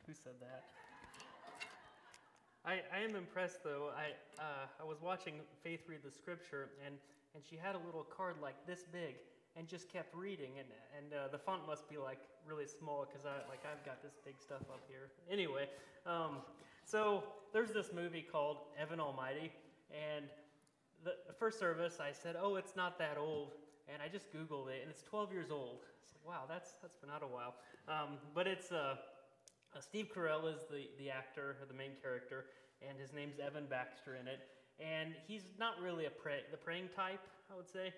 Who said that? I am impressed, though. I was watching Faith read the scripture, and she had a little card like this big, and just kept reading, and the font must be like really small because I've got this big stuff up here. Anyway, so there's this movie called Evan Almighty, and the first service I said, oh, it's not that old, and I just Googled it, and it's 12 years old. It's like, wow, that's been out a while. But it's Steve Carell is the actor, or the main character, and his name's Evan Baxter in it. And he's not really the praying type, I would say.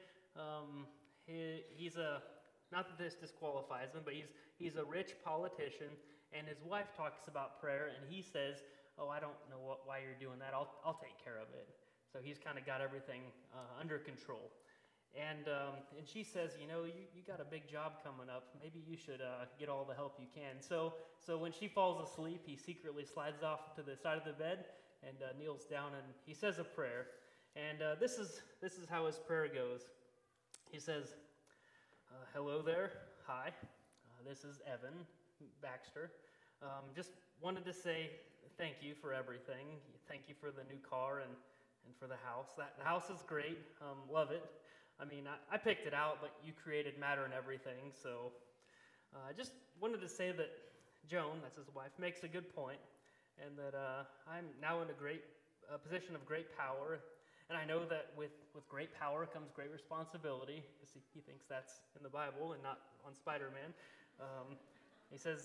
He's not that this disqualifies him, but he's a rich politician, and his wife talks about prayer, and he says, oh, I don't know why you're doing that. I'll take care of it. So he's kind of got everything under control. And she says, you got a big job coming up. Maybe you should get all the help you can. So when she falls asleep, he secretly slides off to the side of the bed and kneels down, and he says a prayer. And this is how his prayer goes. He says, hello there. Hi. This is Evan Baxter. Just wanted to say thank you for everything. Thank you for the new car and for the house. The house is great. Love it. I mean, I picked it out, but you created matter and everything. So I just wanted to say that Joan, that's his wife, makes a good point, and that I'm now in a great position of great power. And I know that with great power comes great responsibility, because he thinks that's in the Bible and not on Spider-Man. He says,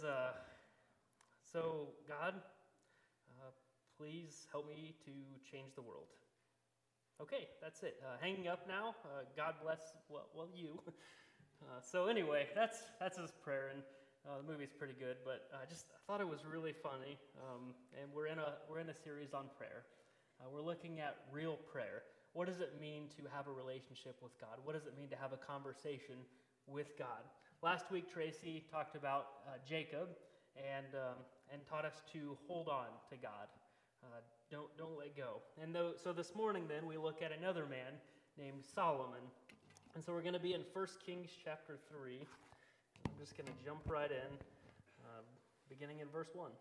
so God, please help me to change the world. Okay, that's it. Hanging up now. God bless, you. So anyway, that's his prayer, and the movie's pretty good. But I thought it was really funny. And we're in a series on prayer. We're looking at real prayer. What does it mean to have a relationship with God? What does it mean to have a conversation with God? Last week, Tracy talked about Jacob and taught us to hold on to God. Don't let go. And so this morning, then, we look at another man named Solomon. And so we're going to be in 1 Kings chapter 3. I'm just going to jump right in, beginning in verse 1.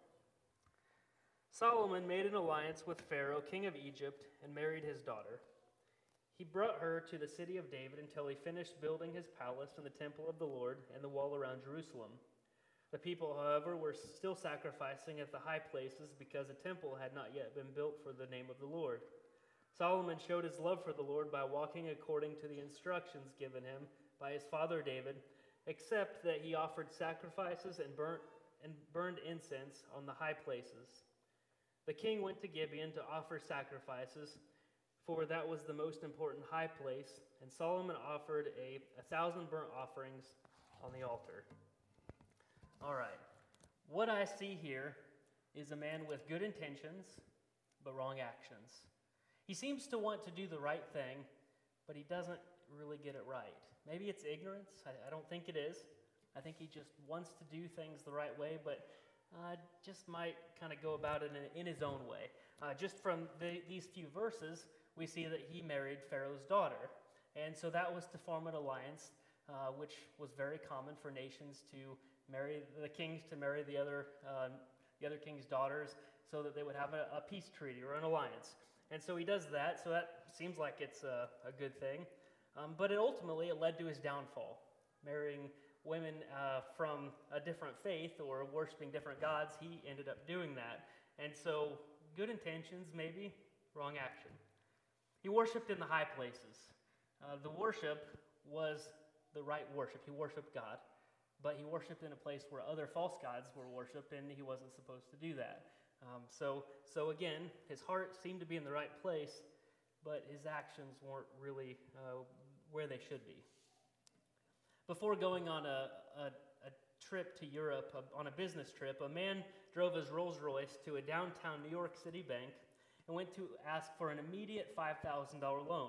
Solomon made an alliance with Pharaoh, king of Egypt, and married his daughter. He brought her to the city of David until he finished building his palace and the temple of the Lord and the wall around Jerusalem. The people, however, were still sacrificing at the high places because the temple had not yet been built for the name of the Lord. Solomon showed his love for the Lord by walking according to the instructions given him by his father David, except that he offered sacrifices and burned incense on the high places. The king went to Gibeon to offer sacrifices, for that was the most important high place, and Solomon offered 1,000 burnt offerings on the altar. All right, what I see here is a man with good intentions, but wrong actions. He seems to want to do the right thing, but he doesn't really get it right. Maybe it's ignorance. I don't think it is. I think he just wants to do things the right way, but just might kind of go about it in his own way. Just from these few verses, we see that he married Pharaoh's daughter. And so that was to form an alliance, which was very common for nations to marry the kings, to marry the other king's daughters, so that they would have a peace treaty or an alliance. And so he does that, so that seems like it's a good thing. But ultimately, it led to his downfall. Marrying women from a different faith or worshiping different gods, he ended up doing that. And so, good intentions, maybe, wrong action. He worshipped in the high places. The worship was the right worship. He worshiped God. But he worshipped in a place where other false gods were worshipped, and he wasn't supposed to do that. So again, his heart seemed to be in the right place, but his actions weren't really where they should be. Before going on a trip to Europe, on a business trip, a man drove his Rolls Royce to a downtown New York City bank and went to ask for an immediate $5,000 loan.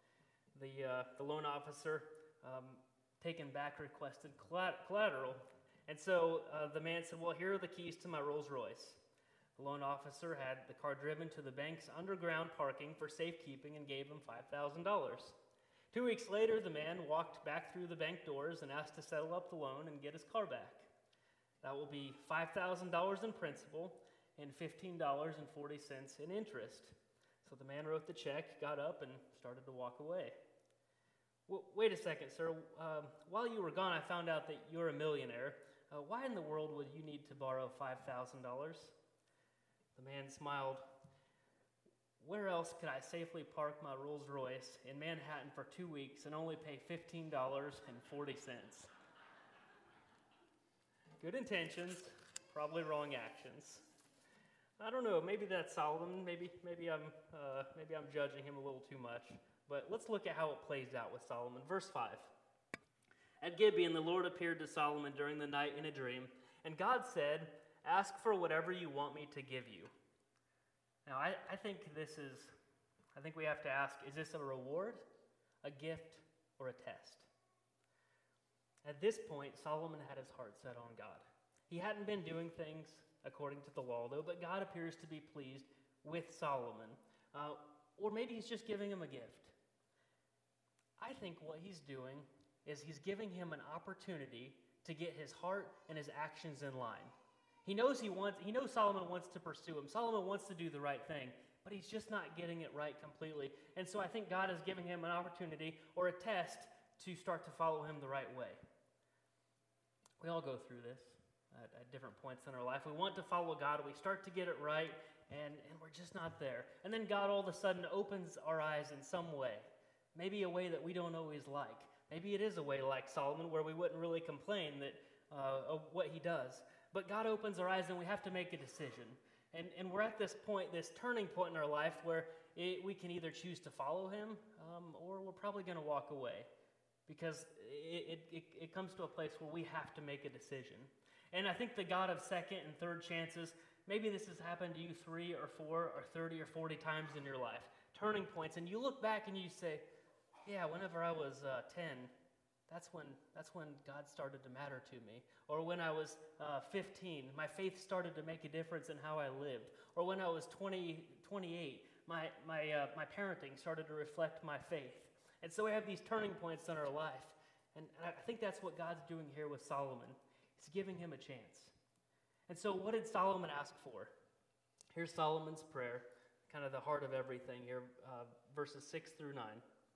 The loan officer, taken back, requested collateral. And so the man said, well, here are the keys to my Rolls Royce. The loan officer had the car driven to the bank's underground parking for safekeeping and gave him $5,000. 2 weeks later, the man walked back through the bank doors and asked to settle up the loan and get his car back. That will be $5,000 in principal and $15.40 in interest. So the man wrote the check, got up, and started to walk away. Well, wait a second, sir. While you were gone, I found out that you're a millionaire. Why in the world would you need to borrow $5,000? The man smiled. Where else could I safely park my Rolls Royce in Manhattan for 2 weeks and only pay $15.40? Good intentions, probably wrong actions. I don't know. Maybe that's Solomon. Maybe I'm judging him a little too much. But let's look at how it plays out with Solomon. Verse 5. At Gibeon, the Lord appeared to Solomon during the night in a dream, and God said, "Ask for whatever you want me to give you." Now, I think we have to ask, is this a reward, a gift, or a test? At this point, Solomon had his heart set on God. He hadn't been doing things according to the law, though, but God appears to be pleased with Solomon. Or maybe he's just giving him a gift. I think what he's doing is he's giving him an opportunity to get his heart and his actions in line. He knows Solomon wants to pursue him. Solomon wants to do the right thing, but he's just not getting it right completely. And so I think God is giving him an opportunity or a test to start to follow him the right way. We all go through this at different points in our life. We want to follow God, we start to get it right, and we're just not there. And then God all of a sudden opens our eyes in some way, maybe a way that we don't always like. Maybe it is a way like Solomon where we wouldn't really complain of what he does. But God opens our eyes and we have to make a decision. And we're at this point, this turning point in our life where we can either choose to follow him or we're probably going to walk away. Because it comes to a place where we have to make a decision. And I think the God of second and third chances, maybe this has happened to you 3 or 4 or 30 or 40 times in your life. Turning points. And you look back and you say, yeah, whenever I was 10, that's when God started to matter to me. Or when I was 15, my faith started to make a difference in how I lived. Or when I was 28, my parenting started to reflect my faith. And so we have these turning points in our life. And I think that's what God's doing here with Solomon. He's giving him a chance. And so what did Solomon ask for? Here's Solomon's prayer, kind of the heart of everything here, verses 6 through 9.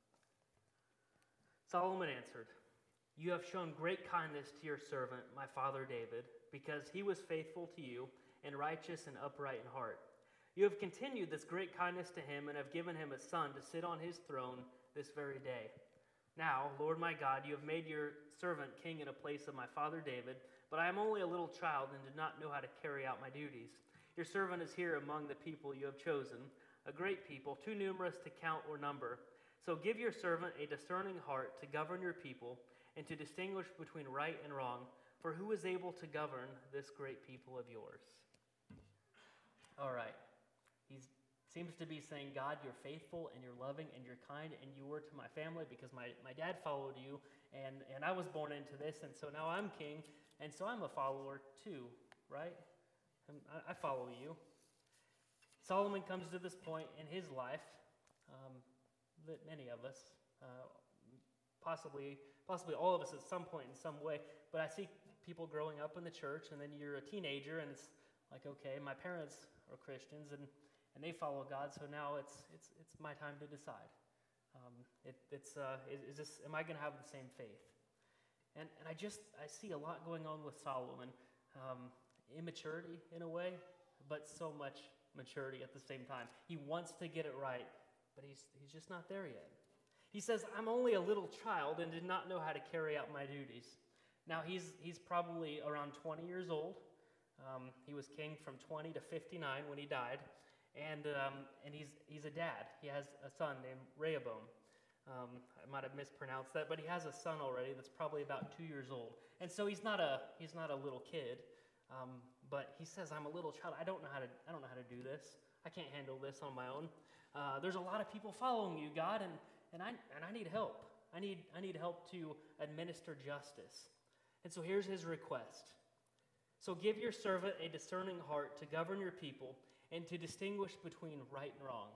Solomon answered, "You have shown great kindness to your servant, my father David, because he was faithful to you and righteous and upright in heart. You have continued this great kindness to him and have given him a son to sit on his throne this very day. Now, Lord my God, you have made your servant king in a place of my father David, but I am only a little child and do not know how to carry out my duties. Your servant is here among the people you have chosen, a great people, too numerous to count or number. So give your servant a discerning heart to govern your people and to distinguish between right and wrong, for who is able to govern this great people of yours?" All right. He seems to be saying, God, you're faithful and you're loving and you're kind and you were to my family because my dad followed you and I was born into this and so now I'm king and so I'm a follower too, right? And I follow you. Solomon comes to this point in his life that many of us, possibly all of us at some point in some way, but I see people growing up in the church and then you're a teenager and it's like, okay, my parents are Christians and they follow God, so now it's my time to decide. Am I going to have the same faith? And I see a lot going on with Solomon, immaturity in a way, but so much maturity at the same time. He wants to get it right, but he's just not there yet. He says, "I'm only a little child and did not know how to carry out my duties." Now he's probably around 20 years old. He was king from 20 to 59 when he died. And he's a dad. He has a son named Rehoboam. I might have mispronounced that, but he has a son already that's probably about 2 years old. And so he's not a little kid. But he says, "I'm a little child. I don't know how to do this. I can't handle this on my own. There's a lot of people following you, God, and I need help. I need help to administer justice." And so here's his request. "So give your servant a discerning heart to govern your people and to distinguish between right and wrong."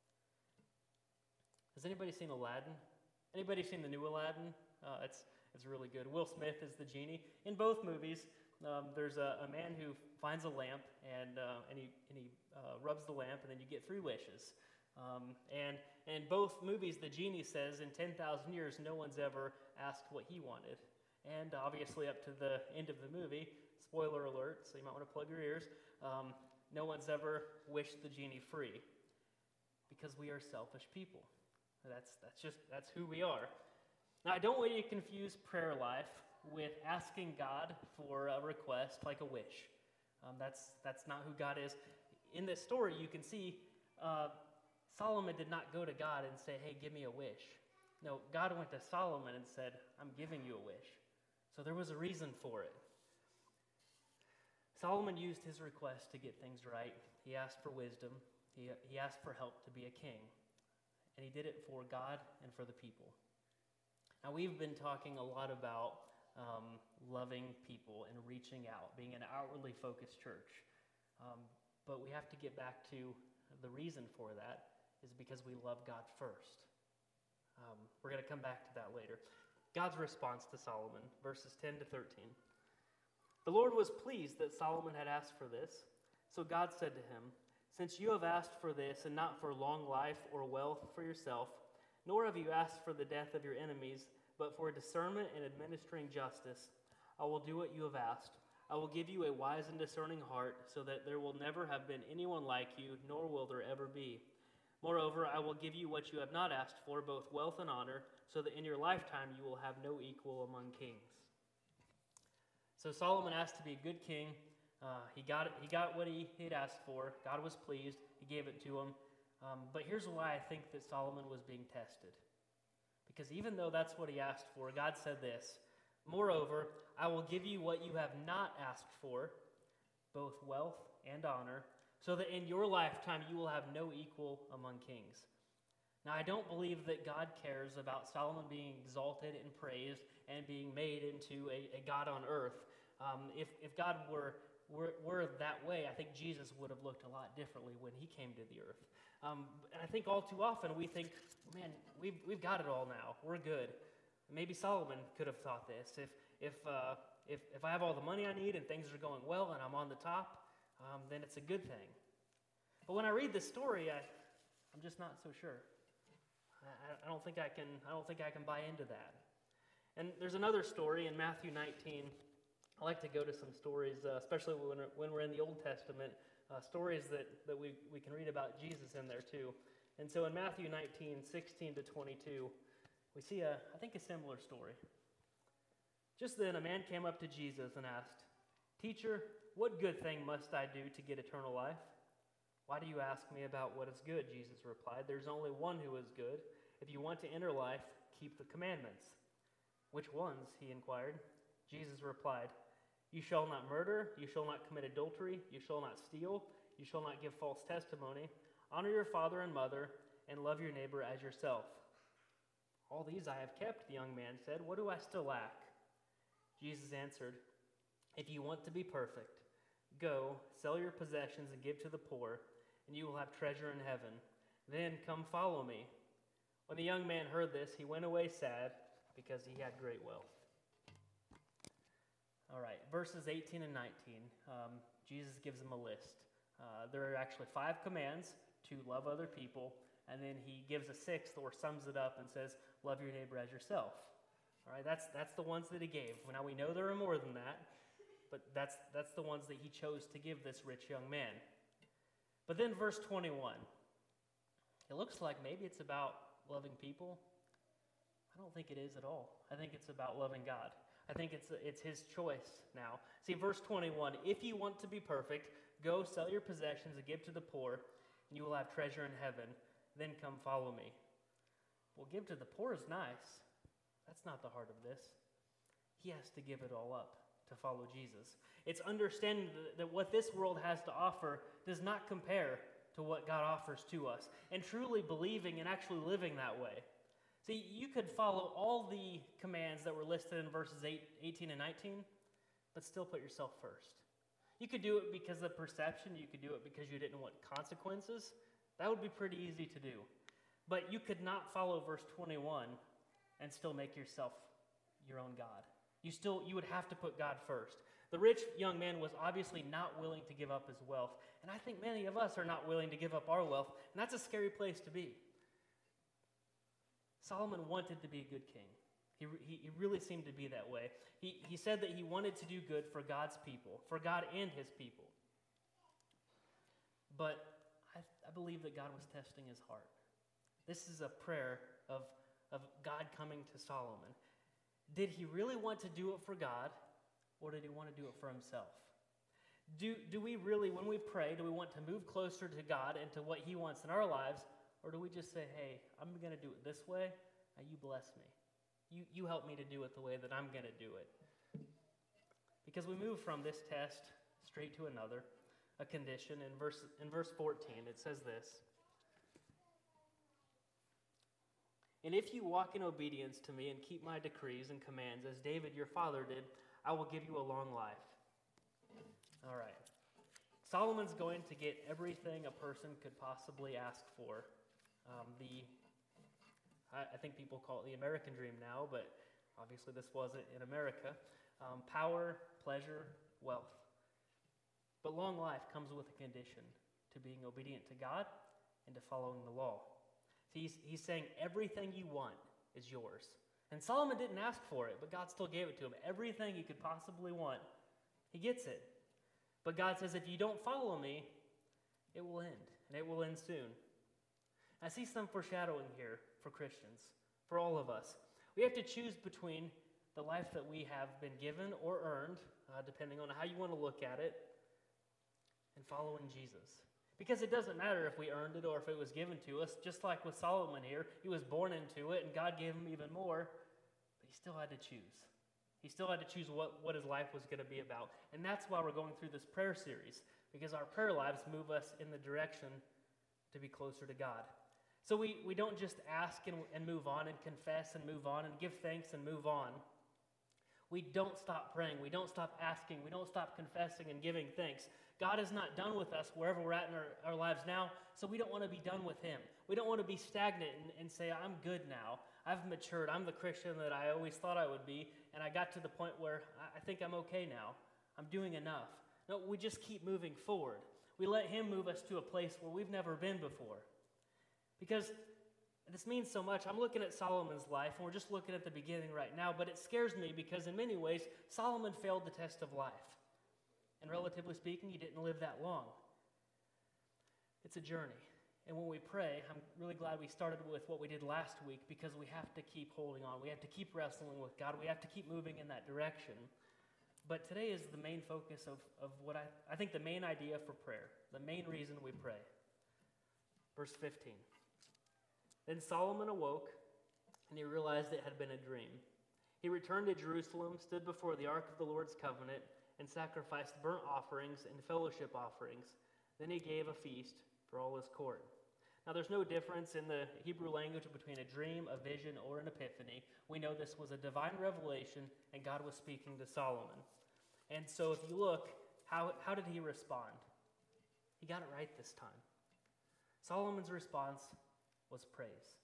Has anybody seen Aladdin? Anybody seen the new Aladdin? It's really good. Will Smith is the genie. In both movies, There's a man who finds a lamp, and he rubs the lamp, and then you get 3 wishes. And in both movies, the genie says in 10,000 years, no one's ever asked what he wanted. And obviously up to the end of the movie, spoiler alert, so you might want to plug your ears, no one's ever wished the genie free, because we are selfish people. That's who we are. Now, I don't want you to confuse prayer life with asking God for a request like a wish. That's not who God is. In this story, you can see Solomon did not go to God and say, hey, give me a wish. No, God went to Solomon and said, I'm giving you a wish. So there was a reason for it. Solomon used his request to get things right. He asked for wisdom. He asked for help to be a king. And he did it for God and for the people. Now, we've been talking a lot about loving people and reaching out, being an outwardly focused church. But we have to get back to the reason for that is because we love God first. We're going to come back to that later. God's response to Solomon, verses 10 to 13. The Lord was pleased that Solomon had asked for this. So God said to him, since you have asked for this and not for long life or wealth for yourself, nor have you asked for the death of your enemies, but for discernment and administering justice, I will do what you have asked. I will give you a wise and discerning heart, so that there will never have been anyone like you, nor will there ever be. Moreover, I will give you what you have not asked for, both wealth and honor, so that in your lifetime you will have no equal among kings. So Solomon asked to be a good king. He got what he had asked for. God was pleased. He gave it to him. But here's why I think that Solomon was being tested. Because even though that's what he asked for, God said this, moreover, I will give you what you have not asked for, both wealth and honor, so that in your lifetime you will have no equal among kings. Now, I don't believe that God cares about Solomon being exalted and praised and being made into a God on earth. If God were that way, I think Jesus would have looked a lot differently when he came to the earth. And I think all too often we think, man, we've got it all now. We're good. Maybe Solomon could have thought this. If I have all the money I need and things are going well and I'm on the top, then it's a good thing. But when I read this story, I'm just not so sure. I don't think I can buy into that. And there's another story in Matthew 19. I like to go to some stories, especially when we're in the Old Testament, stories that we can read about Jesus in there too. And so in Matthew 19, 16 to 22, we see I think a similar story. Just then a man came up to Jesus and asked, Teacher, what good thing must I do to get eternal life? Why do you ask me about what is good? Jesus replied, there's only one who is good. If you want to enter life, keep the commandments. Which ones? He inquired. Jesus replied, you shall not murder, you shall not commit adultery, you shall not steal, you shall not give false testimony, honor your father and mother, and love your neighbor as yourself. All these I have kept, the young man said. What do I still lack? Jesus answered, if you want to be perfect, go, sell your possessions and give to the poor, and you will have treasure in heaven. Then come follow me. When the young man heard this, he went away sad because he had great wealth. All right, verses 18 and 19, Jesus gives them a list. There are actually 5 commands to love other people, and then he gives a 6th or sums it up and says, love your neighbor as yourself. All right, that's the ones that he gave. Now we know there are more than that, but that's the ones that he chose to give this rich young man. But then verse 21, it looks like maybe it's about loving people. I don't think it is at all. I think it's about loving God. I think it's his choice now. See, verse 21, if you want to be perfect, go sell your possessions and give to the poor, and you will have treasure in heaven. Then come follow me. Well, give to the poor is nice. That's not the heart of this. He has to give it all up to follow Jesus. It's understanding that what this world has to offer does not compare to what God offers to us, and truly believing and actually living that way. See, you could follow all the commands that were listed in verses 18 and 19, but still put yourself first. You could do it because of perception. You could do it because you didn't want consequences. That would be pretty easy to do. But you could not follow verse 21 and still make yourself your own God. You would have to put God first. The rich young man was obviously not willing to give up his wealth. And I think many of us are not willing to give up our wealth, and that's a scary place to be. Solomon wanted to be a good king. He really seemed to be that way. He said that he wanted to do good for God's people, for God and his people. But I believe that God was testing his heart. This is a prayer of God coming to Solomon. Did he really want to do it for God, or did he want to do it for himself? Do we really, when we pray, do we want to move closer to God and to what he wants in our lives, or do we just say, hey, I'm going to do it this way, now you bless me. You help me to do it the way that I'm going to do it. Because we move from this test straight to another, a condition. In verse 14, it says this. And if you walk in obedience to me and keep my decrees and commands, as David your father did, I will give you a long life. All right. Solomon's going to get everything a person could possibly ask for. I think people call it the American dream now, but obviously this wasn't in America. Power, pleasure, wealth. But long life comes with a condition, to being obedient to God and to following the law. He's saying everything you want is yours. And Solomon didn't ask for it, but God still gave it to him. Everything he could possibly want, he gets it. But God says, if you don't follow me, it will end, and it will end soon. I see some foreshadowing here for Christians, for all of us. We have to choose between the life that we have been given or earned, depending on how you want to look at it, and following Jesus. Because it doesn't matter if we earned it or if it was given to us. Just like with Solomon here, he was born into it, and God gave him even more, but he still had to choose. He still had to choose what his life was going to be about. And that's why we're going through this prayer series, because our prayer lives move us in the direction to be closer to God. So we don't just ask and move on and confess and move on and give thanks and move on. We don't stop praying. We don't stop asking. We don't stop confessing and giving thanks. God is not done with us wherever we're at in our lives now, so we don't want to be done with him. We don't want to be stagnant and say, I'm good now. I've matured. I'm the Christian that I always thought I would be, and I got to the point where I think I'm okay now. I'm doing enough. No, we just keep moving forward. We let him move us to a place where we've never been before. Because this means so much. I'm looking at Solomon's life, and we're just looking at the beginning right now, but it scares me because in many ways, Solomon failed the test of life. And relatively speaking, he didn't live that long. It's a journey. And when we pray, I'm really glad we started with what we did last week, because we have to keep holding on. We have to keep wrestling with God. We have to keep moving in that direction. But today is the main focus of what I think the main idea for prayer, the main reason we pray. Verse 15. Then Solomon awoke, and he realized it had been a dream. He returned to Jerusalem, stood before the ark of the Lord's covenant, and sacrificed burnt offerings and fellowship offerings. Then he gave a feast for all his court. Now there's no difference in the Hebrew language between a dream, a vision, or an epiphany. We know this was a divine revelation, and God was speaking to Solomon. And so if you look, how did he respond? He got it right this time. Solomon's response was praise.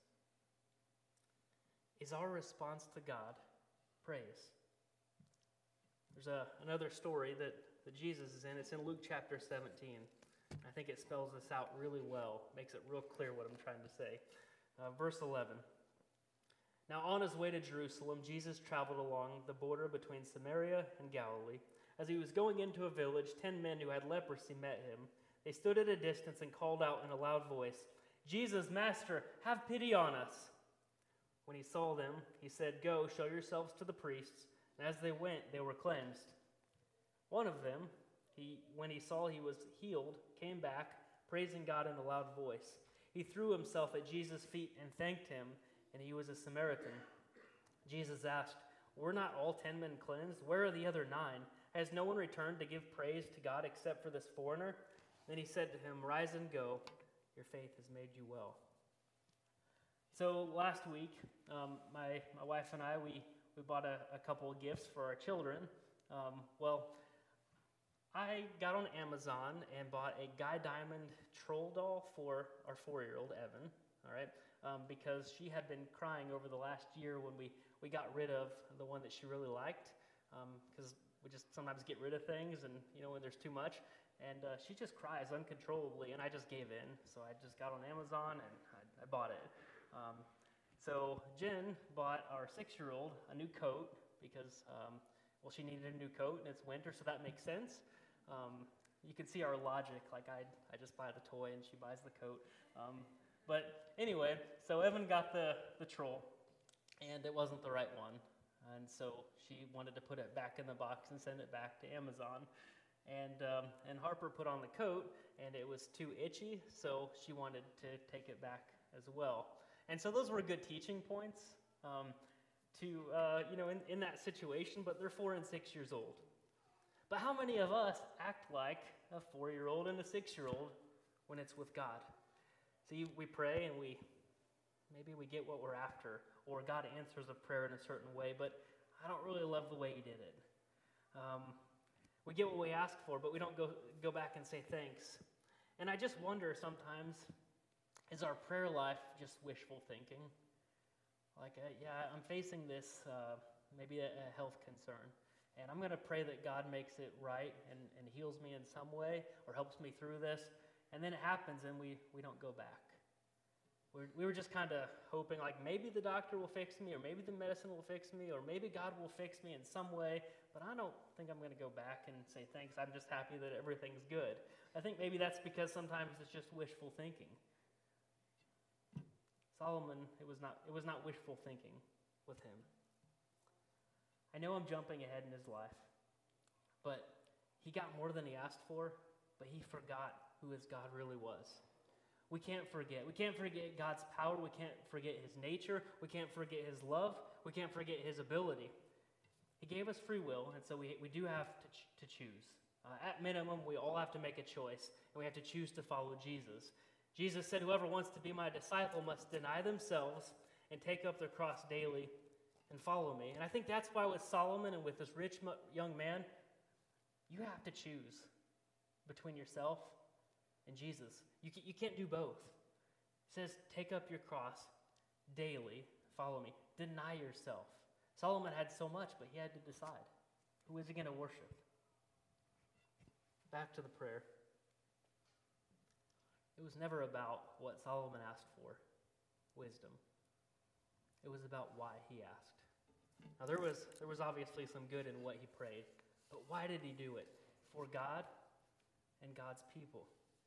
Is our response to God praise? There's another story that Jesus is in. It's in Luke chapter 17. I think it spells this out really well, makes it real clear what I'm trying to say. Verse 11. Now on his way to Jerusalem, Jesus traveled along the border between Samaria and Galilee. As he was going into a village, 10 men who had leprosy met him. They stood at a distance and called out in a loud voice, Jesus, Master, have pity on us. When he saw them, he said, Go, show yourselves to the priests. And as they went, they were cleansed. One of them, when he saw he was healed, came back, praising God in a loud voice. He threw himself at Jesus' feet and thanked him, and he was a Samaritan. Jesus asked, Were not all 10 men cleansed? Where are the other 9? Has no one returned to give praise to God except for this foreigner? Then he said to him, Rise and go. Your faith has made you well. So last week, my wife and I, we bought a couple of gifts for our children. I got on Amazon and bought a Guy Diamond troll doll for our 4-year-old, Evan, all right, because she had been crying over the last year when we got rid of the one that she really liked, because we just sometimes get rid of things, and when there's too much. And she just cries uncontrollably, and I just gave in. So I just got on Amazon, and I bought it. So Jen bought our 6-year-old a new coat because, she needed a new coat, and it's winter, so that makes sense. You can see our logic. Like I just buy the toy, and she buys the coat. But anyway, so Evan got the troll, and it wasn't the right one. And so she wanted to put it back in the box and send it back to Amazon. And Harper put on the coat, and it was too itchy, so she wanted to take it back as well. And so those were good teaching points in that situation, but they're 4 and 6 years old. But how many of us act like a 4-year-old and a 6-year-old when it's with God? See, we pray and maybe we get what we're after, or God answers a prayer in a certain way, but I don't really love the way He did it. We get what we ask for, but we don't go back and say thanks. And I just wonder sometimes, is our prayer life just wishful thinking? Like, I'm facing this, maybe a health concern, and I'm going to pray that God makes it right and heals me in some way or helps me through this, and then it happens and we don't go back. We were just kind of hoping, like, maybe the doctor will fix me, or maybe the medicine will fix me, or maybe God will fix me in some way, but I don't think I'm going to go back and say thanks. I'm just happy that everything's good. I think maybe that's because sometimes it's just wishful thinking. Solomon, it was not wishful thinking with him. I know I'm jumping ahead in his life, but he got more than he asked for, but he forgot who his God really was. We can't forget. We can't forget God's power. We can't forget His nature. We can't forget His love. We can't forget His ability. He gave us free will, and so we do have to choose. At minimum, we all have to make a choice, and we have to choose to follow Jesus. Jesus said, whoever wants to be my disciple must deny themselves and take up their cross daily and follow me. And I think that's why with Solomon and with this rich young man, you have to choose between yourself and Jesus. You can't do both. It says, take up your cross daily, follow me. Deny yourself. Solomon had so much, but he had to decide. Who is he going to worship? Back to the prayer. It was never about what Solomon asked for, wisdom. It was about why he asked. Now there was obviously some good in what he prayed, but why did he do it? For God and God's people.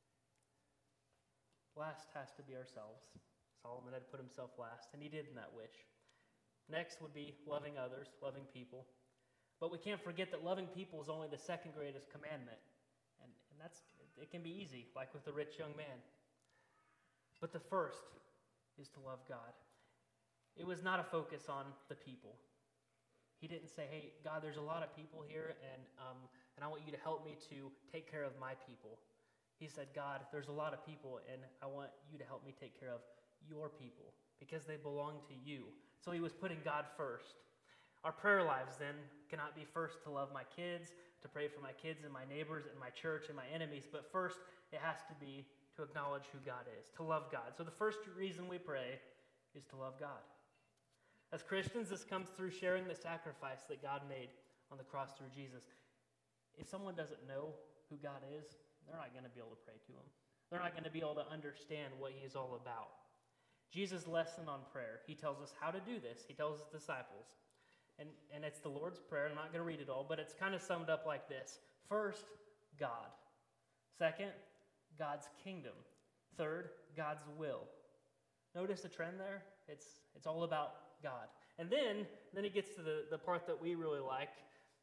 Last has to be ourselves. Solomon had put himself last, and he did in that wish. Next would be loving others, loving people. But we can't forget that loving people is only the second greatest commandment. And it can be easy, like with the rich young man. But the first is to love God. It was not a focus on the people. He didn't say, hey, God, there's a lot of people here, and I want you to help me to take care of my people. He said, God, there's a lot of people, and I want you to help me take care of your people because they belong to you. So he was putting God first. Our prayer lives then cannot be first to love my kids, to pray for my kids and my neighbors and my church and my enemies, but first it has to be to acknowledge who God is, to love God. So the first reason we pray is to love God. As Christians, this comes through sharing the sacrifice that God made on the cross through Jesus. If someone doesn't know who God is, they're not going to be able to pray to him. They're not going to be able to understand what he is all about. Jesus' lesson on prayer, he tells us how to do this. He tells his disciples. And it's the Lord's Prayer. I'm not going to read it all, but it's kind of summed up like this. First, God. Second, God's kingdom. Third, God's will. Notice the trend there? It's all about God. And then he gets to the part that we really like.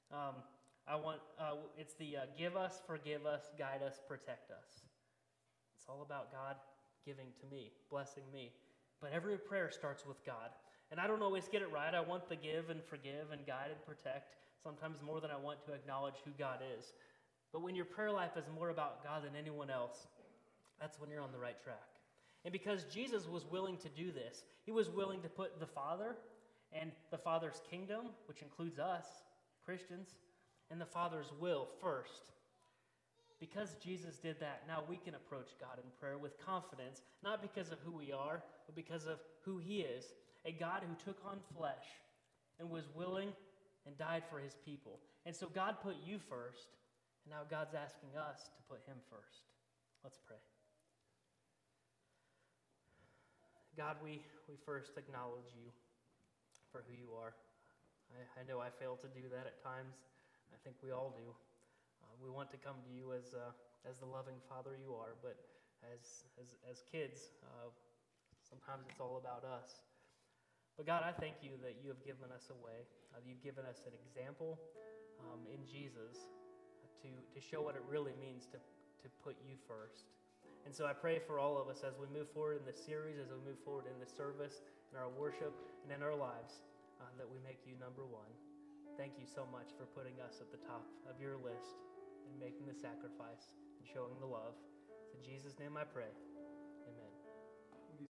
It's the give us, forgive us, guide us, protect us. It's all about God giving to me, blessing me. But every prayer starts with God. And I don't always get it right. I want to give and forgive and guide and protect, sometimes more than I want to acknowledge who God is. But when your prayer life is more about God than anyone else, that's when you're on the right track. And because Jesus was willing to do this, he was willing to put the Father and the Father's kingdom, which includes us, Christians, and the Father's will first. Because Jesus did that, now we can approach God in prayer with confidence, not because of who we are, but because of who he is. A God who took on flesh and was willing and died for his people. And so God put you first, and now God's asking us to put him first. Let's pray. God, we first acknowledge you for who you are. I know I fail to do that at times. I think we all do. We want to come to you as the loving Father you are, but as kids, sometimes it's all about us. But God, I thank you that you have given us a way. You've given us an example in Jesus to show what it really means to put you first. And so I pray for all of us as we move forward in this series, as we move forward in this service, in our worship, and in our lives, that we make you number one. Thank you so much for putting us at the top of your list and making the sacrifice and showing the love. It's in Jesus' name I pray.